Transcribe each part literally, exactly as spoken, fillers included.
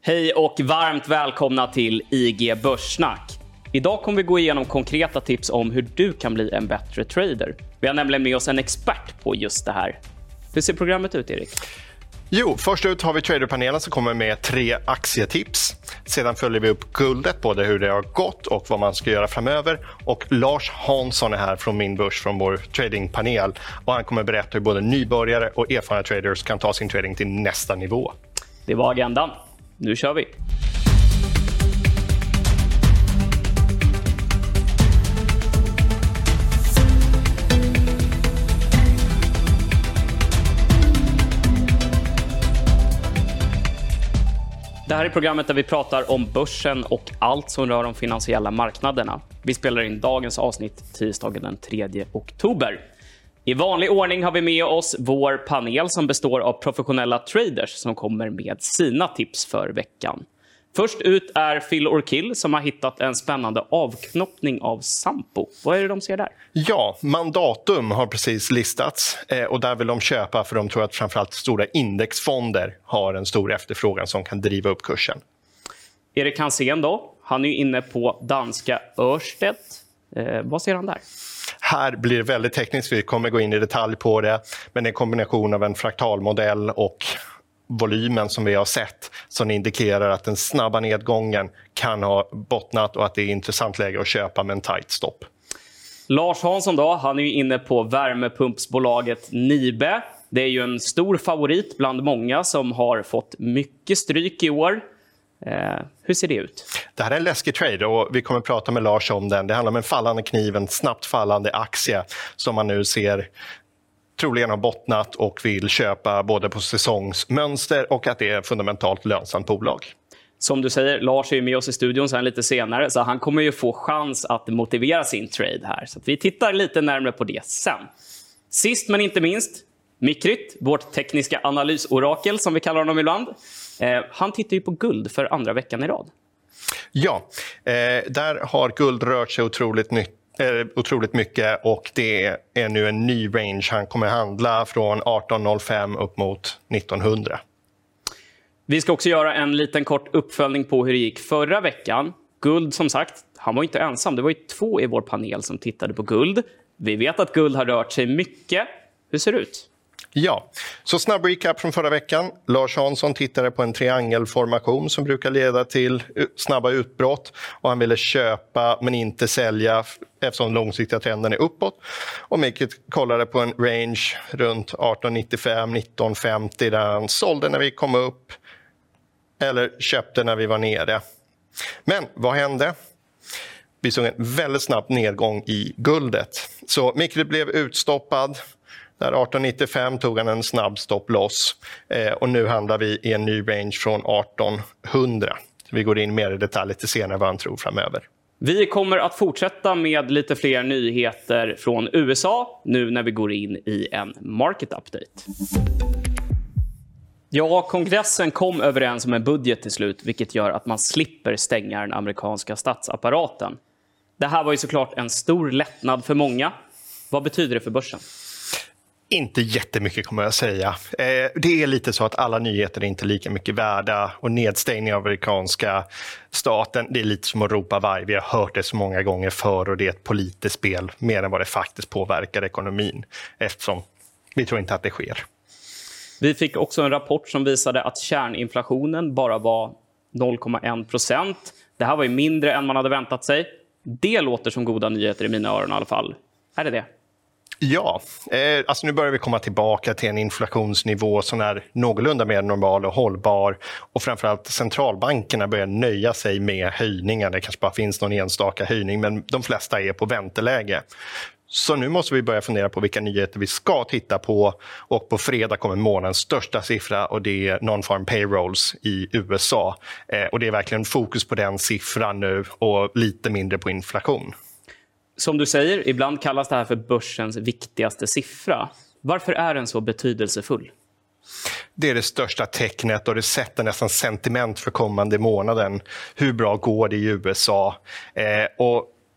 Hej och varmt välkomna till I G Börssnack. Idag kommer vi gå igenom konkreta tips om hur du kan bli en bättre trader. Vi har nämligen med oss en expert på just det här. Hur ser programmet ut, Erik? Jo, först ut har vi traderpanelen som kommer med tre aktietips. Sedan följer vi upp guldet, både hur det har gått och vad man ska göra framöver. Och Lars Hansson är här från Min Börs, från vår tradingpanel. Och han kommer berätta hur både nybörjare och erfarna traders kan ta sin trading till nästa nivå. Det var agendan. Nu kör vi! Det här är programmet där vi pratar om börsen och allt som rör de finansiella marknaderna. Vi spelar in dagens avsnitt tisdagen den tredje oktober. I vanlig ordning har vi med oss vår panel som består av professionella traders som kommer med sina tips för veckan. Först ut är Phil Orkill som har hittat en spännande avknoppning av Sampo. Vad är det de ser där? Ja, Mandatum har precis listats eh, och där vill de köpa för de tror att framförallt stora indexfonder har en stor efterfrågan som kan driva upp kursen. Erik Hansén då, han är ju inne på danska Ørsted. Eh, vad ser han där? Här blir det väldigt tekniskt, vi kommer gå in i detalj på det, men det är en kombination av en fraktalmodell och volymen som vi har sett som indikerar att den snabba nedgången kan ha bottnat och att det är intressant läge att köpa med en tight stopp. Lars Hansson då, han är ju inne på värmepumpsbolaget Nibe. Det är ju en stor favorit bland många som har fått mycket stryk i år. Eh, hur ser det ut? Det här är en läskig trade och vi kommer prata med Lars om den. Det handlar om en fallande kniv, en snabbt fallande aktie som man nu ser troligen har bottnat och vill köpa både på säsongsmönster och att det är ett fundamentalt lönsamt bolag. Som du säger, Lars är ju med oss i studion sen lite senare så han kommer ju få chans att motivera sin trade här. Så att vi tittar lite närmare på det sen. Sist men inte minst, Mikrit, vårt tekniska analysorakel som vi kallar honom ibland. Eh, han tittar ju på guld för andra veckan i rad. Ja, eh, där har guld rört sig otroligt nytt. otroligt mycket och det är nu en ny range. Han kommer handla från arton noll fem upp mot nitton hundra. Vi ska också göra en liten kort uppföljning på hur det gick förra veckan. Guld, som sagt, han var inte ensam. Det var ju två i vår panel som tittade på guld. Vi vet att guld har rört sig mycket. Hur ser det ut? Ja, så snabb recap från förra veckan. Lars Hansson tittade på en triangelformation som brukar leda till snabba utbrott och han ville köpa men inte sälja eftersom långsiktiga trenden är uppåt. Och Mikrit kollade på en range runt arton nittiofem nitton femtio där han sålde när vi kom upp eller köpte när vi var nere. Men vad hände? Vi såg en väldigt snabb nedgång i guldet. Så Mikrit blev utstoppad. Där arton nittiofem tog han en snabb stopp loss eh, och nu handlar vi i en ny range från arton hundra. Vi går in mer i detalj lite senare vad han tror framöver. Vi kommer att fortsätta med lite fler nyheter från U S A nu när vi går in i en market update. Ja, kongressen kom överens om en budget till slut vilket gör att man slipper stänga den amerikanska statsapparaten. Det här var ju såklart en stor lättnad för många. Vad betyder det för börsen? Inte jättemycket kommer jag säga. Eh, det är lite så att alla nyheter är inte lika mycket värda och nedstängning av amerikanska staten, det är lite som att ropa varg. Vi har hört det så många gånger förr och det är ett politiskt spel mer än vad det faktiskt påverkar ekonomin eftersom vi tror inte att det sker. Vi fick också en rapport som visade att kärninflationen bara var noll komma en procent. Det här var ju mindre än man hade väntat sig. Det låter som goda nyheter i mina öron i alla fall. Är det det? Ja, eh, alltså nu börjar vi komma tillbaka till en inflationsnivå som är någorlunda mer normal och hållbar och framförallt centralbankerna börjar nöja sig med höjningar. Det kanske bara finns någon enstaka höjning men de flesta är på vänteläge. Så nu måste vi börja fundera på vilka nyheter vi ska titta på och på fredag kommer månadens största siffra och det är non-farm payrolls i U S A. Eh, och det är verkligen fokus på den siffran nu och lite mindre på inflation. Som du säger, ibland kallas det här för börsens viktigaste siffra. Varför är den så betydelsefull? Det är det största tecknet och det sätter nästan sentiment för kommande månaden. Hur bra går det i U S A? Eh, och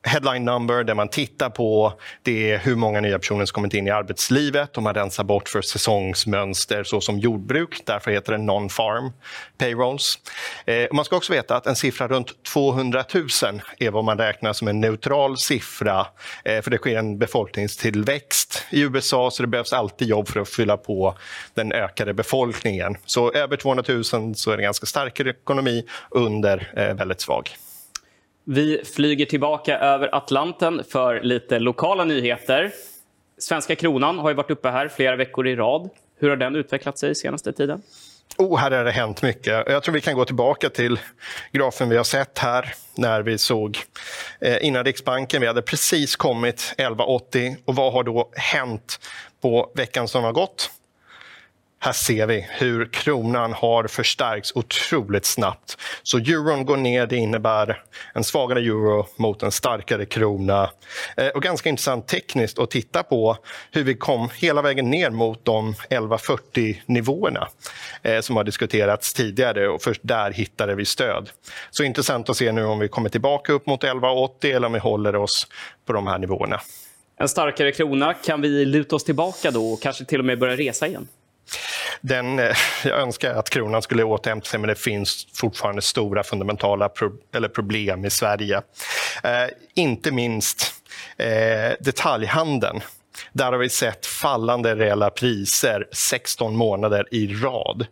headline number där man tittar på det är hur många nya personer som kommit in i arbetslivet och man rensar bort för säsongsmönster så som jordbruk. Därför heter det non-farm payrolls. Eh, man ska också veta att en siffra runt tvåhundratusen är vad man räknar som en neutral siffra. Eh, för det sker en befolkningstillväxt i U S A så det behövs alltid jobb för att fylla på den ökade befolkningen. Så över tvåhundratusen så är det ganska starkare ekonomi, under eh, väldigt svag. Vi flyger tillbaka över Atlanten för lite lokala nyheter. Svenska kronan har ju varit uppe här flera veckor i rad. Hur har den utvecklat sig senaste tiden? Oh, här har det hänt mycket. Jag tror vi kan gå tillbaka till grafen vi har sett här när vi såg eh, innan Riksbanken. Vi hade precis kommit elva åttio och vad har då hänt på veckan som har gått? Här ser vi hur kronan har förstärkts otroligt snabbt. Så euron går ner, det innebär en svagare euro mot en starkare krona. Eh, och ganska intressant tekniskt att titta på hur vi kom hela vägen ner mot de elva fyrtio-nivåerna eh, som har diskuterats tidigare och först där hittade vi stöd. Så intressant att se nu om vi kommer tillbaka upp mot elva åttio eller om vi håller oss på de här nivåerna. En starkare krona, kan vi luta oss tillbaka då och kanske till och med börja resa igen? Den, jag önskar att kronan skulle återhämta sig men det finns fortfarande stora fundamentala pro, eller problem i Sverige. Eh, inte minst eh, detaljhandeln. Där har vi sett fallande reella priser sexton månader i rad.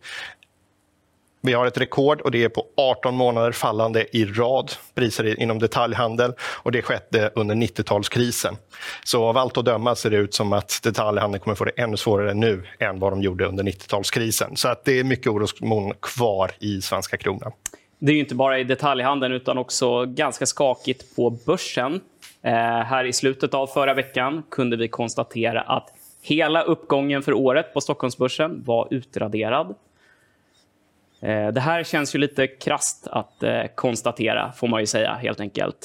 Vi har ett rekord och det är på arton månader fallande i rad priser inom detaljhandel och det skedde under nittiotalskrisen. Så av allt att döma ser det ut som att detaljhandeln kommer få det ännu svårare nu än vad de gjorde under nittiotalskrisen. Så att det är mycket orosmoln kvar i svenska kronan. Det är ju inte bara i detaljhandeln utan också ganska skakigt på börsen. Eh, här i slutet av förra veckan kunde vi konstatera att hela uppgången för året på Stockholmsbörsen var utraderad. Det här känns ju lite krasst att eh, konstatera, får man ju säga, helt enkelt.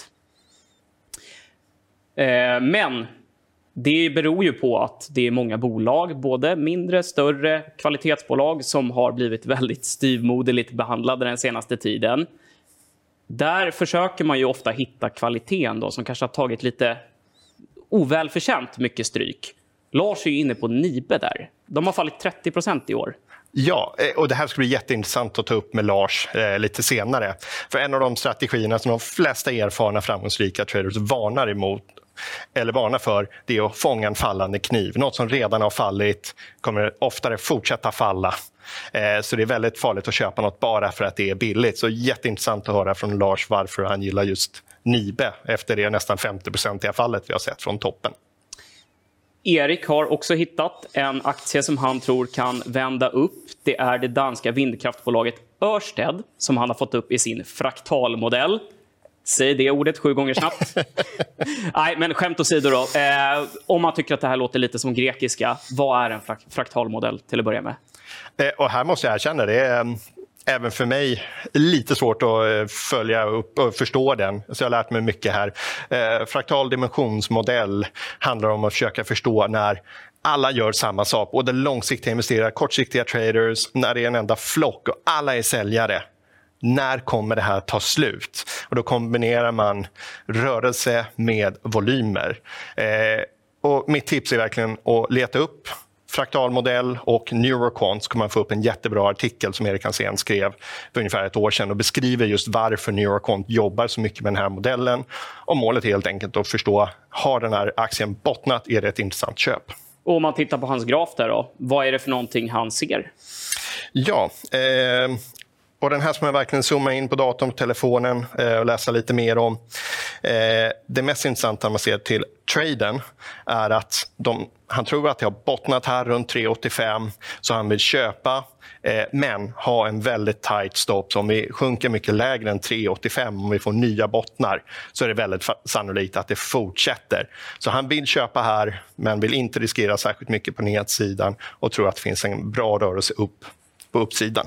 Eh, men det beror ju på att det är många bolag, både mindre, större kvalitetsbolag som har blivit väldigt styvmoderligt behandlade den senaste tiden. Där försöker man ju ofta hitta kvaliteten då, som kanske har tagit lite ovälförtjänt mycket stryk. Lars är ju inne på Nibe där. De har fallit trettio procent i år. Ja, och det här ska bli jätteintressant att ta upp med Lars eh, lite senare. För en av de strategierna som de flesta erfarna framgångsrika traders varnar emot eller varnar för, det är att fånga en fallande kniv. Något som redan har fallit kommer oftare fortsätta falla. Eh, så det är väldigt farligt att köpa något bara för att det är billigt. Så jätteintressant att höra från Lars varför han gillar just Nibe efter det nästan femtio procent fallet vi har sett från toppen. Erik har också hittat en aktie som han tror kan vända upp. Det är det danska vindkraftbolaget Ørsted som han har fått upp i sin fraktalmodell. Säg det ordet sju gånger snabbt. Nej, men skämt åsido då. Eh, om man tycker att det här låter lite som grekiska, vad är en frak- fraktalmodell till att börja med? Eh, och här måste jag erkänna, det är eh, även för mig lite svårt att eh, följa upp och förstå den. Så jag har lärt mig mycket här. Eh, fraktal dimensionsmodell handlar om att försöka förstå när alla gör samma sak. Både långsiktiga investerare, kortsiktiga traders, när det är en enda flock och alla är säljare. När kommer det här ta slut? Och då kombinerar man rörelse med volymer. Eh, och mitt tips är verkligen att leta upp fraktalmodell och Neuroquant, så kommer man få upp en jättebra artikel som Erik Hansén skrev för ungefär ett år sedan och beskriver just varför Neuroquant jobbar så mycket med den här modellen. Och målet är helt enkelt att förstå, har den här aktien bottnat? Är det ett intressant köp? Och om man tittar på hans graf där då, vad är det för någonting han ser? Ja, eh, och den här som jag verkligen zoomar in på datorn och telefonen eh, och läsa lite mer om. Eh, det mest intressanta man ser till traden är att de, han tror att det har bottnat här runt tre åttiofem, så han vill köpa eh, men ha en väldigt tight stopp. Så om vi sjunker mycket lägre än tre åttiofem, om vi får nya bottnar, så är det väldigt sannolikt att det fortsätter. Så han vill köpa här men vill inte riskera särskilt mycket på nedsidan och tror att det finns en bra rörelse upp på uppsidan.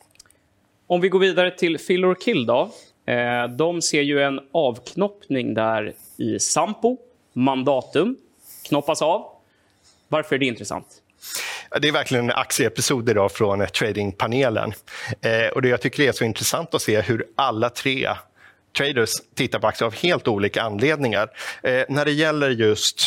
Om vi går vidare till Fill or Kill då. Eh, de ser ju en avknoppning där i Sampo. Mandatum knoppas av. Varför är det intressant? Det är verkligen en aktieepisod idag från tradingpanelen. Eh, och det jag tycker är så intressant att se hur alla tre traders tittar på aktier av helt olika anledningar. Eh, när det gäller just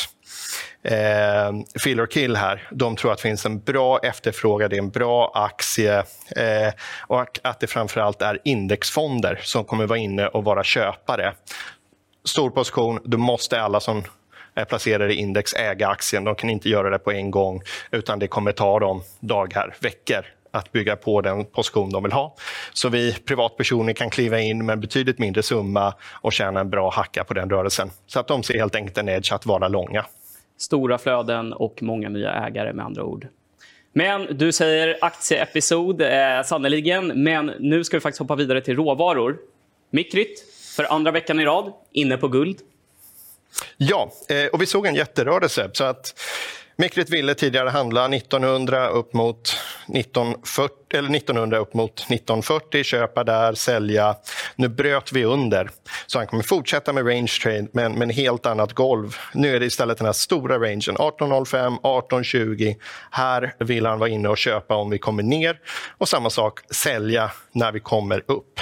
Eh, fill or kill här, de tror att det finns en bra efterfrågan, det är en bra aktie eh, och att det framförallt är indexfonder som kommer vara inne och vara köpare. Stor position, då måste alla som är placerade i index äga aktien, de kan inte göra det på en gång utan det kommer ta dem dagar, veckor att bygga på den position de vill ha. Så vi privatpersoner kan kliva in med en betydligt mindre summa och tjäna en bra hacka på den rörelsen. Så att de ser helt enkelt en edge att vara långa. Stora flöden och många nya ägare med andra ord. Men du säger aktieepisod eh, sannoliken, men nu ska vi faktiskt hoppa vidare till råvaror. Mikrit för andra veckan i rad inne på guld. Ja, eh, och vi såg en jätterörelse så att Mikrit ville tidigare handla nittonhundra upp mot nittonhundrafyrtio, eller nittonhundra upp mot nittonhundrafyrtio, köpa där, sälja. Nu bröt vi under, så han kommer fortsätta med range trade men med en helt annat golv. Nu är det istället den här stora rangen, arton noll fem, arton tjugo. Här vill han vara inne och köpa om vi kommer ner och samma sak, sälja när vi kommer upp.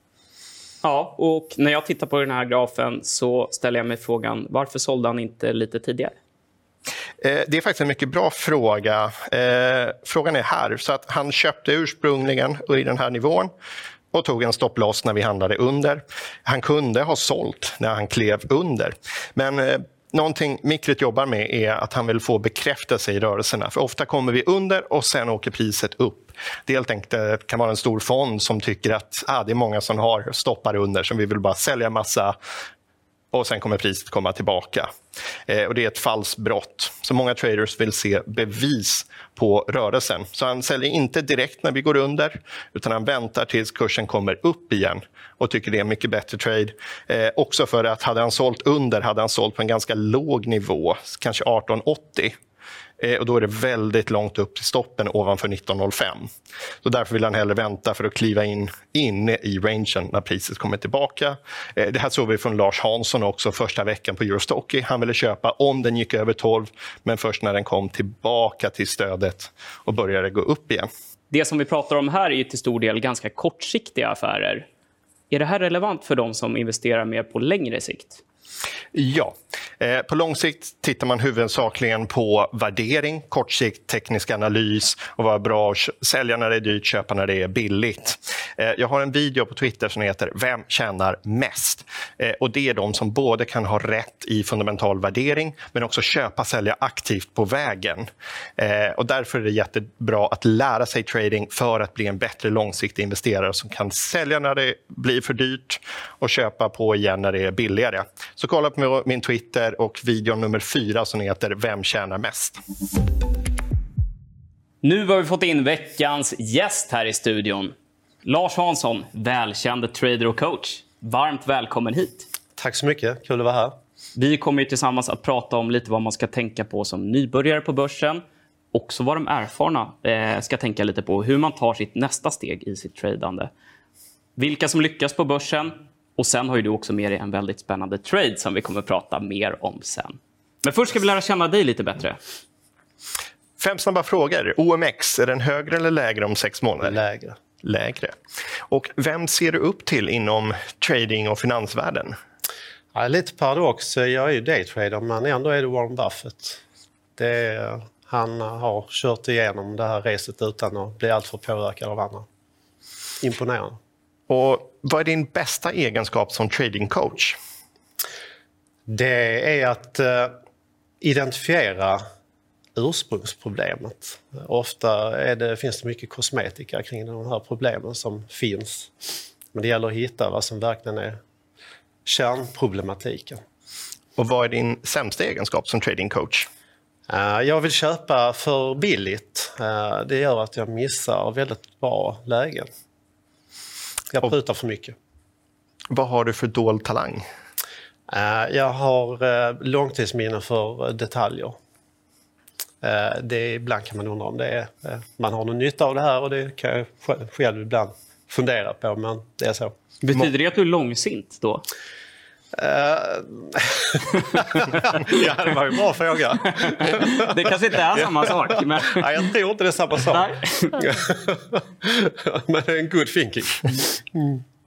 Ja, och när jag tittar på den här grafen så ställer jag mig frågan, varför sålde han inte lite tidigare? Det är faktiskt en mycket bra fråga. Eh, frågan är här. Så att han köpte ursprungligen i den här nivån och tog en stopploss när vi handlade under. Han kunde ha sålt när han klev under. Men eh, någonting Mikrit jobbar med är att han vill få bekräftelse i rörelserna. För ofta kommer vi under och sen åker priset upp. Det helt enkelt kan vara en stor fond som tycker att ah, det är många som har stoppar under som vi vill bara sälja massa och sen kommer priset komma tillbaka. Eh, och det är ett falsbrott. Så många traders vill se bevis på rörelsen. Så han säljer inte direkt när vi går under utan han väntar tills kursen kommer upp igen och tycker det är en mycket bättre trade. Eh, också för att hade han sålt under hade han sålt på en ganska låg nivå, kanske arton åttio. Och då är det väldigt långt upp till stoppen ovanför nitton noll fem. Så därför vill han hellre vänta för att kliva in inne i rangen när priset kommer tillbaka. Det här såg vi från Lars Hansson också första veckan på Eurostocky. Han ville köpa om den gick över tolv, men först när den kom tillbaka till stödet och började gå upp igen. Det som vi pratar om här är ju till stor del ganska kortsiktiga affärer. Är det här relevant för de som investerar mer på längre sikt? Ja, eh, på lång sikt tittar man huvudsakligen på värdering, kort sikt teknisk analys och vara bra att sälja när det är dyrt, köpa när det är billigt. Eh, jag har en video på Twitter som heter Vem tjänar mest? Eh, och det är de som både kan ha rätt i fundamental värdering men också köpa sälja aktivt på vägen. Eh, och därför är det jättebra att lära sig trading för att bli en bättre långsiktig investerare som kan sälja när det blir för dyrt och köpa på igen när det är billigare. Så kolla på min Twitter och video nummer fyra som heter Vem tjänar mest? Nu har vi fått in veckans gäst här i studion. Lars Hansson, välkänd trader och coach. Varmt välkommen hit. Tack så mycket, kul att vara här. Vi kommer ju tillsammans att prata om lite vad man ska tänka på som nybörjare på börsen. Också vad de erfarna eh, ska tänka lite på. Hur man tar sitt nästa steg i sitt tradande. Vilka som lyckas på börsen. Och sen har ju du också med dig en väldigt spännande trade som vi kommer att prata mer om sen. Men först ska vi lära känna dig lite bättre. Fem snabba frågor. O M X, är den högre eller lägre om sex månader? Lägre. Lägre. Och vem ser du upp till inom trading och finansvärlden? Ja, lite paradox. Jag är ju daytrader men ändå är det Warren Buffett. Det är, han har kört igenom det här reset utan att bli alltför påverkad av andra. Imponerande. Och vad är din bästa egenskap som trading coach? Det är att uh, identifiera ursprungsproblemet. Ofta är det, finns det mycket kosmetika kring de här problemen som finns. Men det gäller att hitta vad som verkligen är kärnproblematiken. Och vad är din sämsta egenskap som trading coach? Uh, jag vill köpa för billigt. Uh, det gör att jag missar väldigt bra lägen. Jag prutar för mycket. Vad har du för dold talang? Uh, jag har uh, långtidsminne för uh, detaljer. Uh, det, ibland kan man undra om det är, uh, man har någon nytta av det här och det kan jag själv ibland fundera på, men det är så. Betyder det att du är långsint då? Uh... ja, det var ju en bra fråga. Det kanske inte är samma sak. Men... Nej, jag tror inte det är samma sak. Men det är en good thinking. Mm.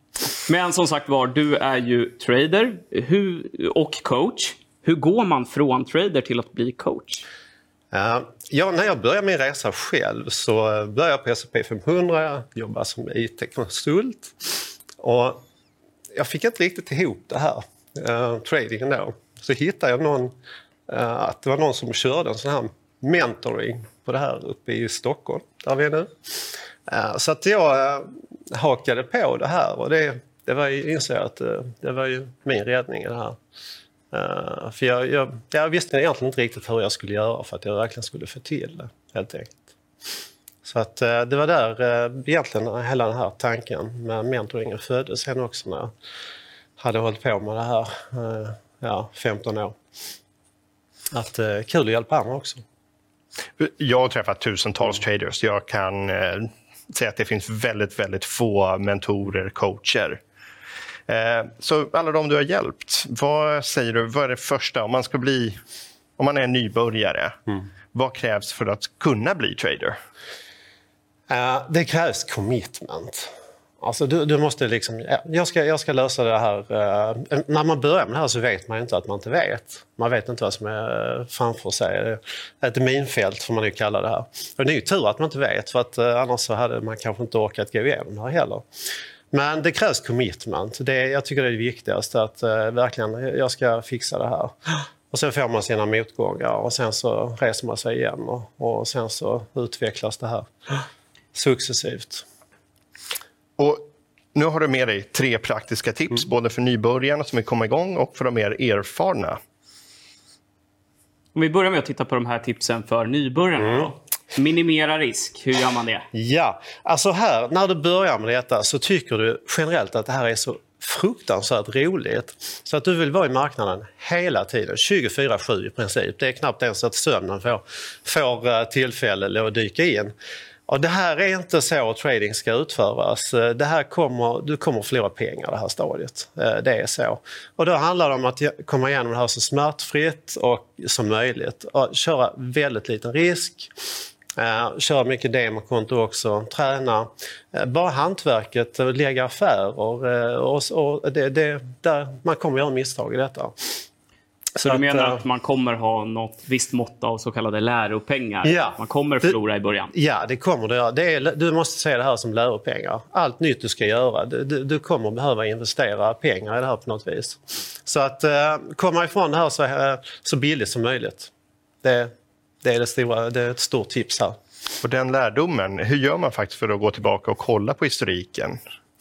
Men som sagt var, du är ju trader hur, och coach. Hur går man från trader till att bli coach? Uh, ja, när jag började min resa själv så började jag på S och P femhundra, jag jobbade som I T-konsult. Och jag fick inte riktigt ihop det här, uh, tradingen då. Så hittade jag någon, uh, att det var någon som körde en sån här mentoring på det här uppe i Stockholm, där vi är nu. Uh, så att jag uh, hakade på det här och det, det var ju, insåg jag att uh, det var ju min räddning i det här. Uh, för jag, jag, jag visste egentligen inte riktigt hur jag skulle göra för att jag verkligen skulle få till det, helt enkelt. Så att uh, det var där uh, egentligen hela den här tanken med mentoringen föddes sen också när jag hade hållit på med det här uh, ja, femton år. Att uh, kul att hjälpa andra också. Jag har träffat tusentals mm. traders. Jag kan uh, säga att det finns väldigt, väldigt få mentorer, coacher. Så alla de du har hjälpt, vad säger du, vad är det första om man ska bli, om man är en nybörjare, mm. vad krävs för att kunna bli trader? Uh, det krävs commitment. Alltså du, du måste liksom, jag ska, jag ska lösa det här. Uh, när man börjar med det här så vet man ju inte att man inte vet. Man vet inte vad som är framför sig. Ett minfält får man ju kalla det här. Och det är ju tur att man inte vet, för att uh, annars så hade man kanske inte orkat gå igenom det här heller. Men det krävs commitment. Det, jag tycker det är det viktigaste, att uh, verkligen, jag ska fixa det här. Och sen får man sina motgångar och sen så reser man sig igen och, och sen så utvecklas det här successivt. Och nu har du med dig tre praktiska tips, mm. både för nybörjarna som vill komma igång och för de mer erfarna. Om vi börjar med att titta på de här tipsen för nybörjarna mm. då. Minimera risk, hur gör man det? Ja, alltså här, när du börjar med detta så tycker du generellt att det här är så fruktansvärt roligt så att du vill vara i marknaden hela tiden, tjugofyra sju i princip. Det är knappt ens att sömnen får, får tillfälle att dyka in. Och det här är inte så trading ska utföras. Det här kommer, du kommer förlora pengar det här stadiet. Det är så. Och då handlar det om att komma igenom det här så smärtfritt och som möjligt. Och köra väldigt liten risk. Uh, köra mycket demokonto också, träna. Uh, bara hantverket, uh, lägga affärer uh, och, och det, det, där man kommer göra misstag i detta. Så, så du att, menar att man kommer ha något visst mått av så kallade läropengar? Ja, man kommer förlora i början? Ja, det kommer du göra. Det är, du måste se det här som läropengar. Allt nytt du ska göra, du, du kommer behöva investera pengar i det här på något vis. Så att uh, komma ifrån det här så, uh, så billigt som möjligt. Det Det är, det, stora, det är ett stort tips här. Och den lärdomen, hur gör man faktiskt för att gå tillbaka och kolla på historiken?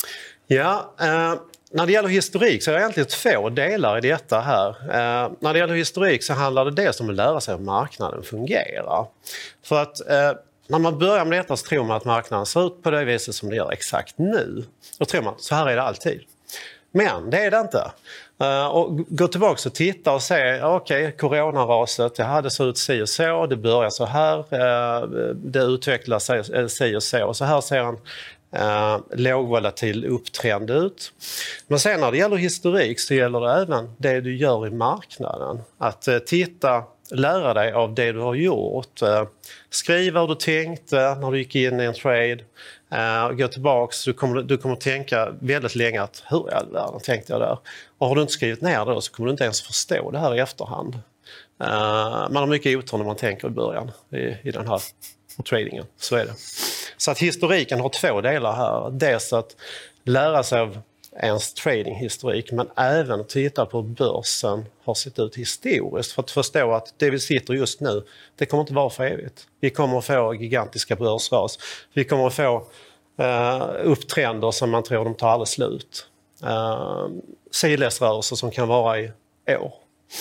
Ja, eh, när det gäller historik så är det egentligen två delar i detta här. Eh, när det gäller historik så handlar det dels om att lära sig hur marknaden fungerar. För att eh, när man börjar med detta så tror man att marknaden ser ut på det viset som det gör exakt nu. Då tror man, så här är det alltid. Men det är det inte. Uh, och gå tillbaka och titta och se, okej, okay, coronaraset, det hade så ut si och så, det börjar så här, uh, det utvecklas sig, si och så. Och så här ser en uh, lågvolatil upptrend ut. Men sen när det gäller historik så gäller det även det du gör i marknaden. Att uh, titta, lära dig av det du har gjort. Uh, skriv vad du tänkte när du gick in i en trade. Uh, gå tillbaka, du kommer, du kommer tänka väldigt länge att hur i all världen tänkte jag där. Och har du inte skrivit ner det då så kommer du inte ens förstå det här i efterhand. Uh, man har mycket otur när man tänker i början i, i den här tradingen. Så är det. Så att historiken har två delar här. Dels att lära sig av ens tradinghistorik, men även titta på hur börsen har sett ut historiskt för att förstå att det vi sitter just nu, det kommer inte vara för evigt. Vi kommer att få gigantiska börsras. Vi kommer att få uh, upptrender som man tror de tar aldrig slut. Uh, sidledsrörelser som kan vara i år.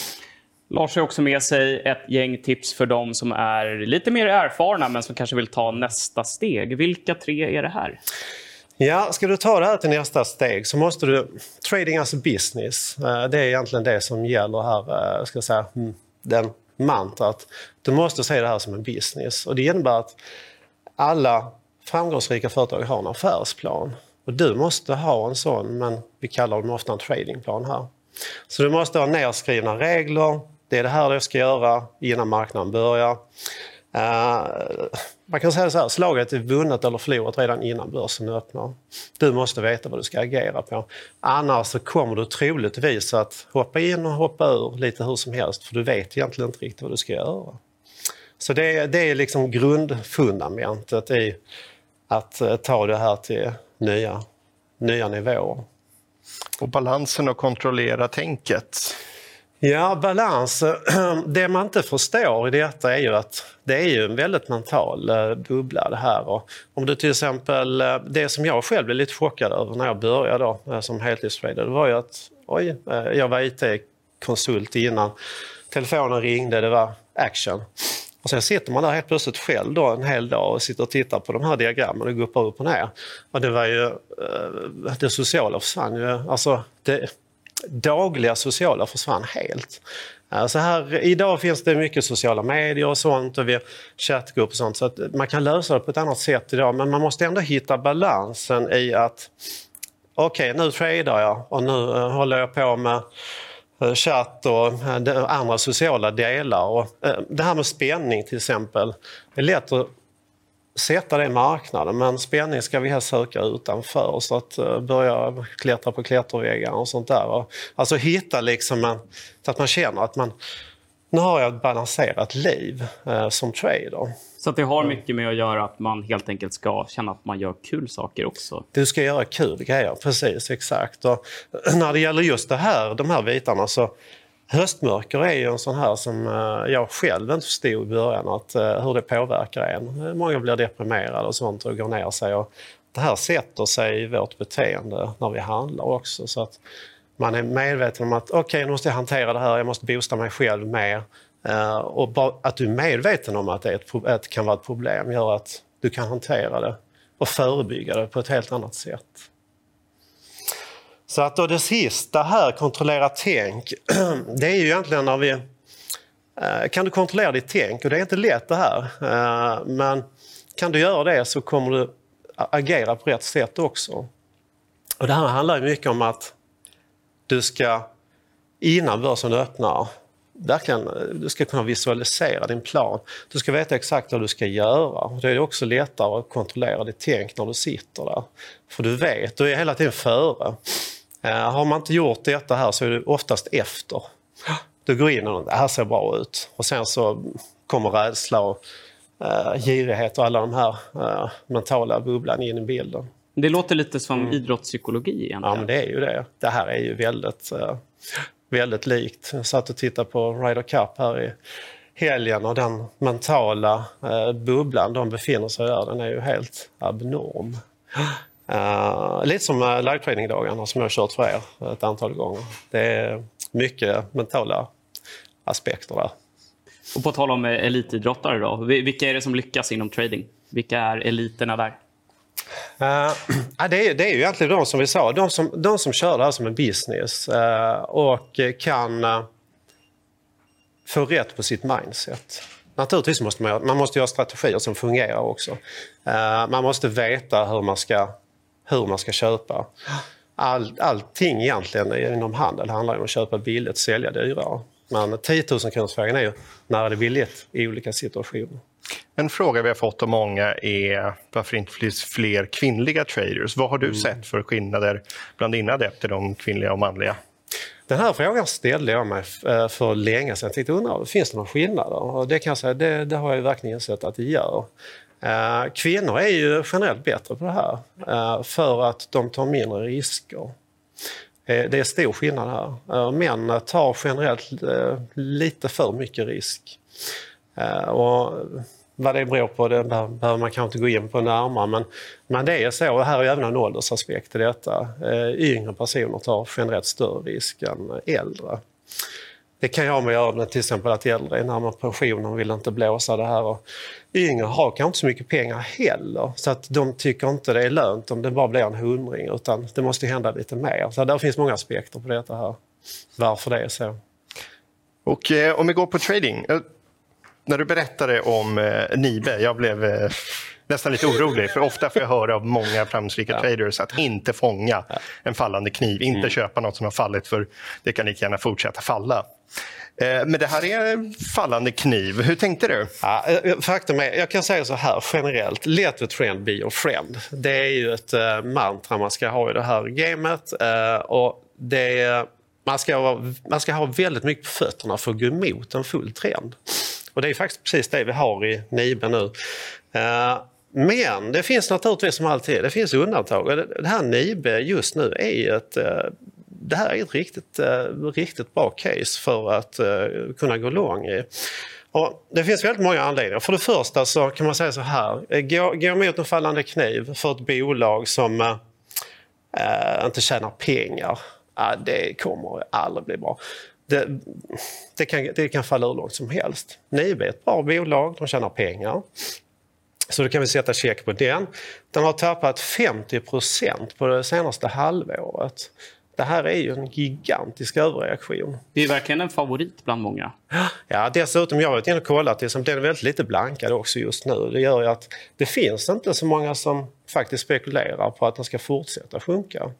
Lars har också med sig ett gäng tips för dem som är lite mer erfarna men som kanske vill ta nästa steg. Vilka tre är det här? Ja, ska du ta det här till nästa steg så måste du, trading as a business, det är egentligen det som gäller här, ska jag säga, den mantrat. Du måste se det här som en business och det innebär att alla framgångsrika företag har en affärsplan och du måste ha en sån, men vi kallar dem ofta en tradingplan här. Så du måste ha nedskrivna regler, det är det här du ska göra innan marknaden börjar. Uh, man kan säga så här, slaget är vunnet eller förlorat redan innan börsen öppnar. Du måste veta vad du ska agera på. Annars så kommer du troligtvis att hoppa in och hoppa ur lite hur som helst, för du vet egentligen inte riktigt vad du ska göra. Så det, det är liksom grundfundamentet i att uh, ta det här till nya, nya nivåer. Och balansen och kontrollera tänket. Ja, balans. Det man inte förstår i detta är ju att det är ju en väldigt mental bubbla det här. Och om du till exempel, det som jag själv blev lite chockad över när jag började då, som heltidstrader, det var ju att oj, jag var I T-konsult innan. Telefonen ringde, det var action. Och sen sitter man där helt plötsligt själv då en hel dag och sitter och tittar på de här diagrammen och går upp och ner. Och det var ju, det sociala försvann ju, alltså det dagliga sociala försvann helt. Så här, idag finns det mycket sociala medier och sånt och vi har chattgrupper och sånt, så att man kan lösa det på ett annat sätt idag, men man måste ändå hitta balansen i att okej, okay, nu tradar jag och nu håller jag på med chatt och andra sociala delar. Och det här med spänning till exempel, det är lätt att sätta det i marknaden, men spänning ska vi helst söka utanför, så att börja klättra på klätterväggar och sånt där. Alltså hitta liksom en, så att man känner att man, nu har jag ett balanserat liv eh, som trader. Så att det har mycket med att göra att man helt enkelt ska känna att man gör kul saker också. Du ska göra kul grejer, precis, exakt. Och när det gäller just det här, de här bitarna, så höstmörker är ju en sån här som jag själv inte förstod i början, att hur det påverkar en. Många blir deprimerade och sånt och går ner sig. Och det här sätter sig i vårt beteende när vi handlar också. Så att man är medveten om att okej, okay, nu måste jag hantera det här, jag måste boosta mig själv mer. Och bara att du är medveten om att det är ett, ett, kan vara ett problem gör att du kan hantera det och förebygga det på ett helt annat sätt. Så att då det sista här, kontrollera tänk, det är ju egentligen när vi... Kan du kontrollera ditt tänk? Och det är inte lätt det här. Men kan du göra det så kommer du agera på rätt sätt också. Och det här handlar ju mycket om att du ska, innan börsen öppnar, verkligen, du ska kunna visualisera din plan. Du ska veta exakt vad du ska göra. Det är också lättare att kontrollera ditt tänk när du sitter där. För du vet, du är hela tiden före. Uh, har man inte gjort detta här så är du oftast efter. Du går in och det här ser bra ut. Och sen så kommer rädsla och uh, girighet och alla de här uh, mentala bubblan in i bilden. Det låter lite som mm. idrottspsykologi egentligen. Ja, men det är ju det. Det här är ju väldigt, uh, väldigt likt. Jag satt och tittade på Ryder Cup här i helgen och den mentala uh, bubblan de befinner sig där, den är ju helt abnorm. Uh, lite som uh, live-trading-dagarna som jag har kört för er ett antal gånger. Det är mycket mentala aspekter där. Och på tal om elitidrottare då, vilka är det som lyckas inom trading? Vilka är eliterna där? Uh, det, är, det är ju egentligen de som vi sa, de som, de som kör det här som en business uh, och kan uh, få rätt på sitt mindset. Naturligtvis måste man, man måste göra strategier som fungerar också. Uh, man måste veta hur man ska hur man ska köpa. All, allting egentligen inom handel handlar om att köpa billigt, sälja dyrare. Men tio tusen kronors frågan är ju när är det billigt i olika situationer. En fråga vi har fått av många är varför inte finns fler kvinnliga traders. Vad har du mm. sett för skillnader bland dina adepter, de kvinnliga och manliga? Den här frågan ställde jag mig för länge sedan. Jag tänkte undra, finns det någon skillnad? Och det kan jag säga, det, det har jag verkligen sett att det gör. Uh, kvinnor är ju generellt bättre på det här uh, för att de tar mindre risker. Uh, det är stor skillnad här. Uh, män tar generellt uh, lite för mycket risk. Uh, och vad det beror på det behöver man kanske inte gå in på närmare, men, men det är så. Och här är även en åldersaspekt i detta. Uh, yngre personer tar generellt större risk än äldre. Det kan jag med göra till exempel att äldre är närmare pensionen och vill inte blåsa det här. Och yngre har kanske inte så mycket pengar heller. Så att de tycker inte det är lönt om det bara blir en hundring. Utan det måste hända lite mer. Så där finns många aspekter på detta här. Varför det är så. Och eh, om vi går på trading. Eh, när du berättade om eh, Nibe, jag blev... Eh, nästan lite orolig, för ofta får jag höra av många framgångsrika ja. traders att inte fånga ja. en fallande kniv, inte mm. köpa något som har fallit, för det kan lika gärna fortsätta falla. Men det här är fallande kniv. Hur tänkte du? Ja, faktum är, jag kan säga så här generellt. Let the trend be your friend. Det är ju ett uh, mantra man ska ha i det här gamet. Uh, och det, man, ska vara, man ska ha väldigt mycket på fötterna för att gå emot en full trend. Och det är faktiskt precis det vi har i Nibe nu. Uh, men det finns naturligtvis som alltid, det finns undantag. Och det, det här Nibe just nu är ett... Uh, Det här är ett riktigt, uh, riktigt bra case för att uh, kunna gå lång i. Och det finns väldigt många anledningar. För det första så kan man säga så här. Gå, gå emot en fallande kniv för ett bolag som uh, uh, inte tjänar pengar. Uh, det kommer aldrig bli bra. Det, det, kan, det kan falla hur långt som helst. Nibe är ett bra bolag, de tjänar pengar. Så då kan vi sätta check på den. Den har tappat femtio procent på det senaste halvåret. Det här är ju en gigantisk överreaktion. Det är verkligen en favorit bland många. Ja, dessutom jag har varit inne och kollat det, som den är väldigt lite blankad också just nu. Det gör ju att det finns inte så många som faktiskt spekulerar på att den ska fortsätta sjunka.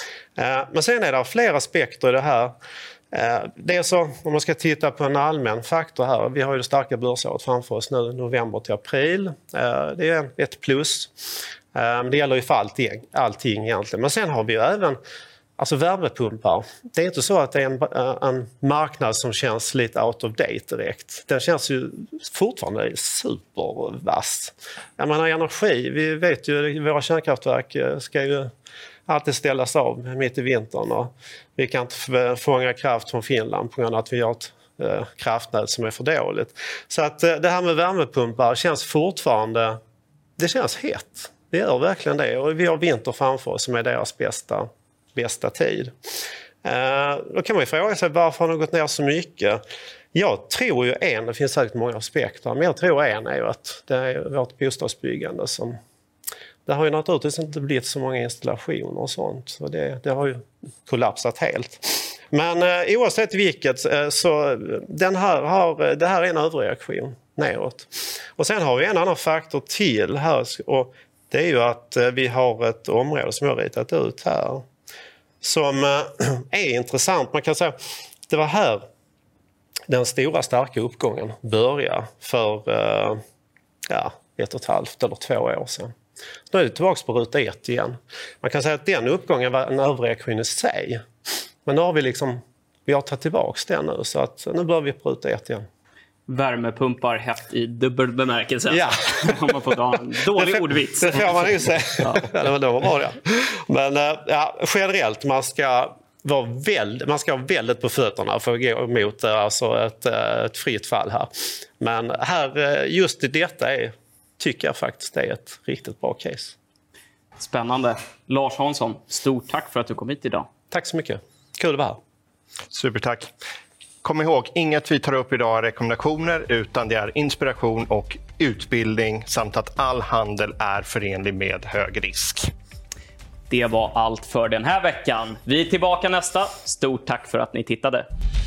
Men sen är det flera aspekter i det här. Det är så, om man ska titta på en allmän faktor här. Vi har ju det starka börsåret framför oss nu, november till april. Det är ett plus. Det gäller ju för allting, allting egentligen. Men sen har vi ju även... Alltså värmepumpar, det är inte så att det är en, en marknad som känns lite out of date direkt. Den känns ju fortfarande supervass. Jag menar energi, vi vet ju våra kärnkraftverk ska ju alltid ställas av mitt i vintern. Och vi kan inte fånga kraft från Finland på grund av att vi har ett eh, kraftnät som är för dåligt. Så att eh, det här med värmepumpar känns fortfarande, det känns hett. Det gör verkligen det, och vi har vinter framför oss som är deras bästa bästa tid. Eh, då kan man ju fråga sig varför har det gått ner så mycket. Jag tror ju en, det finns säkert många aspekter, men jag tror en är ju att det är vårt bostadsbyggande som, det har ju naturligtvis inte blivit så många installationer och sånt, så det, det har ju kollapsat helt. Men eh, oavsett vilket eh, så den här har, det här är en överreaktion neråt. Och sen har vi en annan faktor till här, och det är ju att eh, vi har ett område som jag har ritat ut här som är intressant. Man kan säga det var här den stora starka uppgången började för ja, ett och ett halvt eller två år sedan. Nu är det tillbaka på ruta ett igen. Man kan säga att den uppgången var en överreaktion i sig. Men nu har vi liksom, vi har tagit tillbaka den nu, så att nu börjar vi på ruta ett igen. Värmepumpar hett i dubbel bemärkelse. Ja. Om man får ta en dålig det, ordvits. Det får man ju säga. Ja. Ja, det var bra det. Men ja, generellt, man ska vara väldigt, man ska vara väldigt på fötterna för att gå emot alltså ett, ett fritt fall här. Men här, just i detta är, tycker jag faktiskt det är ett riktigt bra case. Spännande. Lars Hansson, stort tack för att du kom hit idag. Tack så mycket. Kul att vara här. Supertack. Kom ihåg, inget vi tar upp idag är rekommendationer, utan det är inspiration och utbildning, samt att all handel är förenlig med hög risk. Det var allt för den här veckan. Vi är tillbaka nästa. Stort tack för att ni tittade.